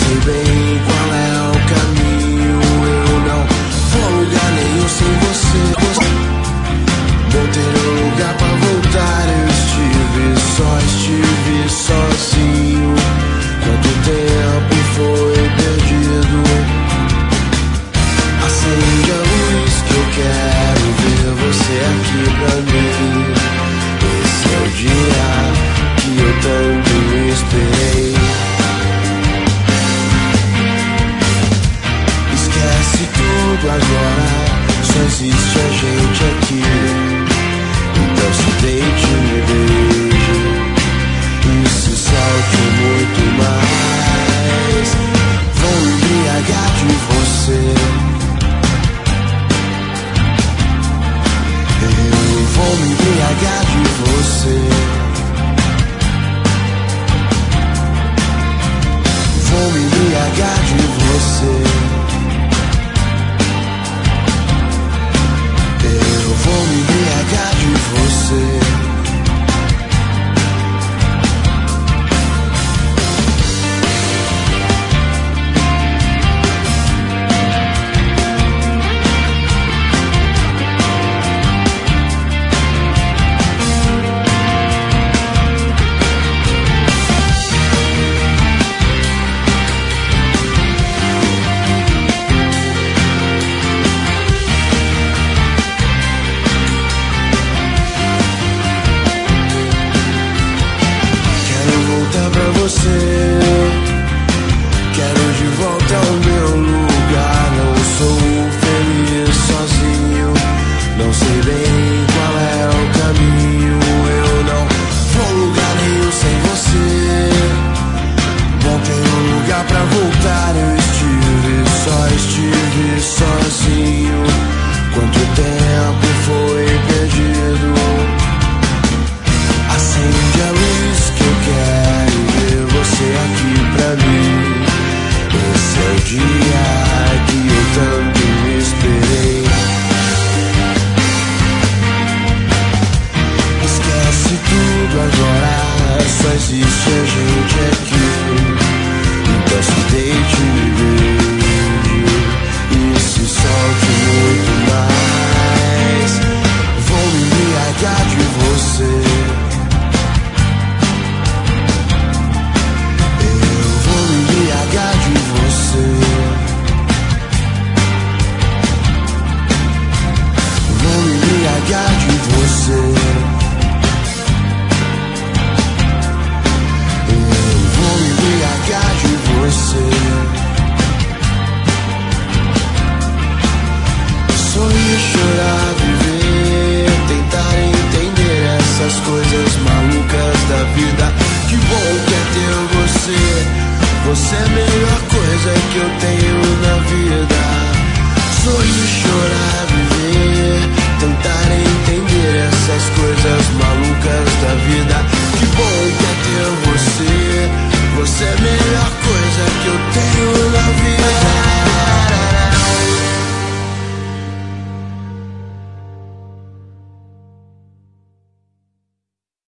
sei bem qual é o caminho. Eu não vou a lugar nenhum sem você. Não tenho lugar pra voltar. Eu estive sozinho. Quanto tempo foi perdido? Acende a luz que eu quero ver você aqui pra mim. Esse é o dia que eu tanto esperei. Esquece tudo agora, só existe a gente aqui. Então se deite e me beije e se solte muito mais. Vou me embriagar de você. Eu vou me embriagar de você. Vou me embriagar de você. Eu vou me embriagar de você. Quero de volta ao meu lugar. Não sou feliz sozinho. Não sei bem qual é o caminho. Eu não vou a lugar nenhum sem você. Não tenho lugar pra voltar. Eu estive sozinho. Quanto tempo foi perdido? Acende a luz que eu quero ver você aqui pra mim. Esse é o dia que eu tanto esperei. Esquece tudo agora, só existe a gente aqui. Então se deite e me beije e se solte muito mais. Vou me embriagar de você. Embriagar de você. Vou me embriagar de você. Eu vou me embriagar de você. Sorrir, chorar, viver, tentar entender essas coisas malucas da vida. Que bom que é ter você. Você é a melhor coisa que eu tenho na vida. Sorrir, chorar, viver, tentar entender essas coisas malucas da vida. Que bom que é ter você. Você é a melhor